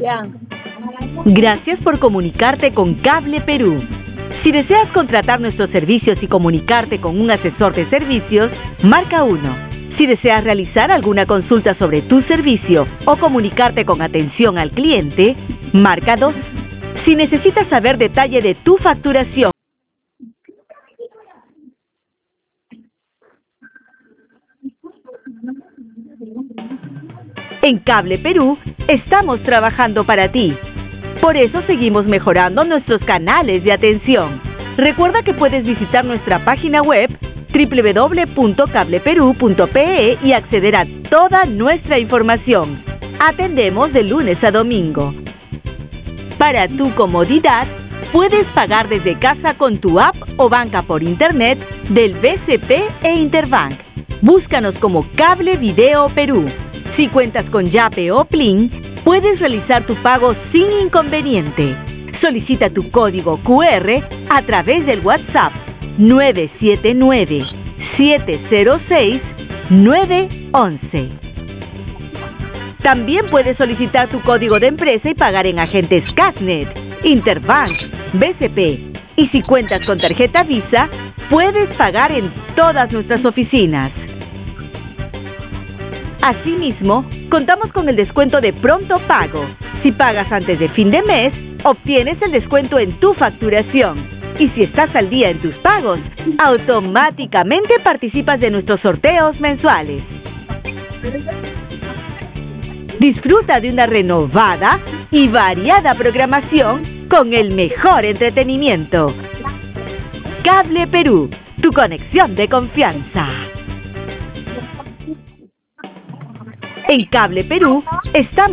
Ya. Gracias por comunicarte con Cable Perú. Si deseas contratar nuestros servicios y comunicarte con un asesor de servicios, marca 1. Si deseas realizar alguna consulta sobre tu servicio o comunicarte con atención al cliente, marca 2. Si necesitas saber detalle de tu facturación, en Cable Perú estamos trabajando para ti. Por eso seguimos mejorando nuestros canales de atención. Recuerda que puedes visitar nuestra página web www.cableperu.pe y acceder a toda nuestra información. Atendemos de lunes a domingo. Para tu comodidad, puedes pagar desde casa con tu app o banca por internet del BCP e Interbank. Búscanos como Cable Video Perú. Si cuentas con Yape o Plin, puedes realizar tu pago sin inconveniente. Solicita tu código QR a través del WhatsApp 979-706-911. También puedes solicitar tu código de empresa y pagar en agentes Casnet, Interbank, BCP. Y si cuentas con tarjeta Visa, puedes pagar en todas nuestras oficinas. Asimismo, contamos con el descuento de pronto pago. Si pagas antes de fin de mes, obtienes el descuento en tu facturación. Y si estás al día en tus pagos, automáticamente participas de nuestros sorteos mensuales. Disfruta de una renovada y variada programación con el mejor entretenimiento. Cable Perú, tu conexión de confianza. En Cable Perú estamos